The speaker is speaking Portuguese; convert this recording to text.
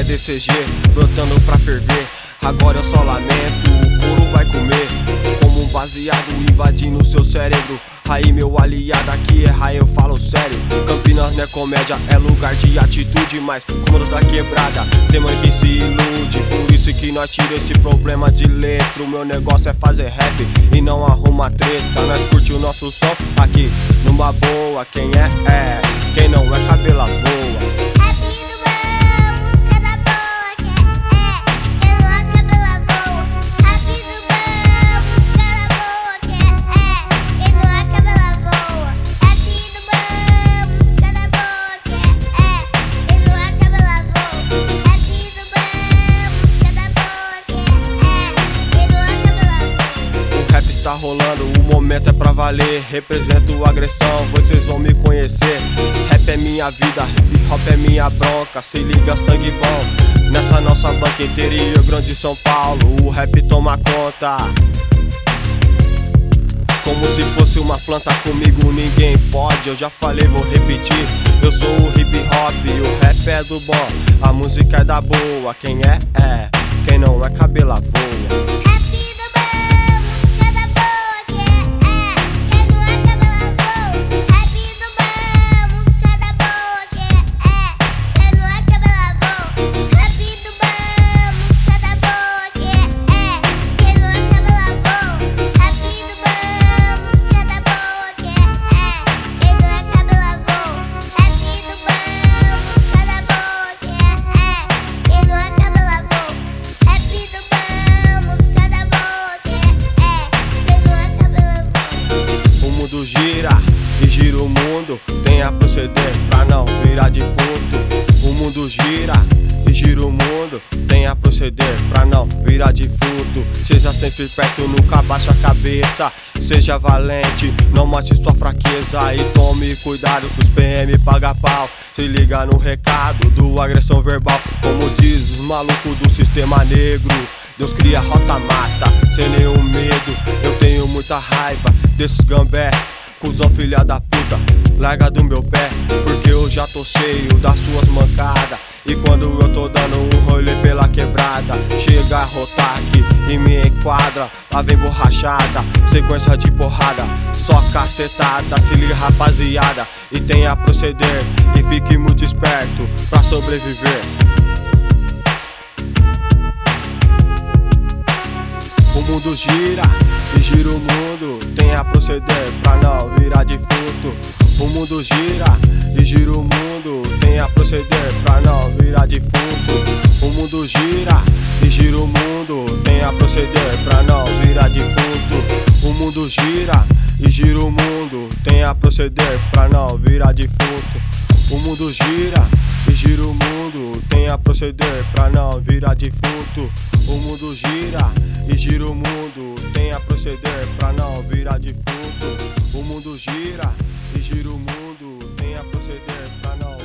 DCG, brotando pra ferver. Agora eu só lamento, o couro vai comer. Como um baseado invadindo seu cérebro. Aí meu aliado aqui é raio, eu falo sério. Campinas não é comédia, é lugar de atitude. Mas como da quebrada, tem mãe que se ilude. Por isso que nós tira esse problema de letra. O meu negócio é fazer rap e não arruma treta. Nós curte o nosso som aqui numa boa. Quem é, quem não é cabelo voa. Tá rolando, o momento é pra valer. Represento agressão, vocês vão me conhecer. Rap é minha vida, hip hop é minha bronca. Se liga, sangue bom nessa nossa banca interior grande de São Paulo. O rap toma conta como se fosse uma planta, comigo ninguém pode. Eu já falei, vou repetir. Eu sou o hip hop, o rap é do bom, a música é da boa. Quem é, quem não é cabelo voa. Gira e gira o mundo, tem a proceder pra não virar defunto. O mundo gira e gira o mundo, tem a proceder pra não virar defunto. Seja sempre perto, nunca baixa a cabeça. Seja valente, não mostre sua fraqueza. E tome cuidado que os PM paga pau. Se liga no recado do agressão verbal. Como diz os malucos do sistema negro, Deus cria rota mata, sem nenhum medo. Eu tenho muita raiva desses gambé, cuzão filha da puta, larga do meu pé, porque eu já tô cheio das suas mancadas. E quando eu tô dando um rolê pela quebrada, chega a rotaque e me enquadra. Lá vem borrachada, sequência de porrada, só cacetada. Se liga rapaziada e tenha a proceder, e fique muito esperto pra sobreviver. O mundo gira e gira o mundo, tem a proceder pra não virar defunto. O mundo gira e gira o mundo, tem a proceder pra não virar defunto. O mundo gira e gira o mundo, tem a proceder pra não virar defunto. O mundo gira e gira o mundo, tem a proceder pra não virar defunto. O mundo gira e gira o mundo, tem a proceder pra não virar defunto. O mundo gira e gira o mundo, tem a proceder pra não virar defunto. O mundo gira e gira o mundo, tem a proceder pra não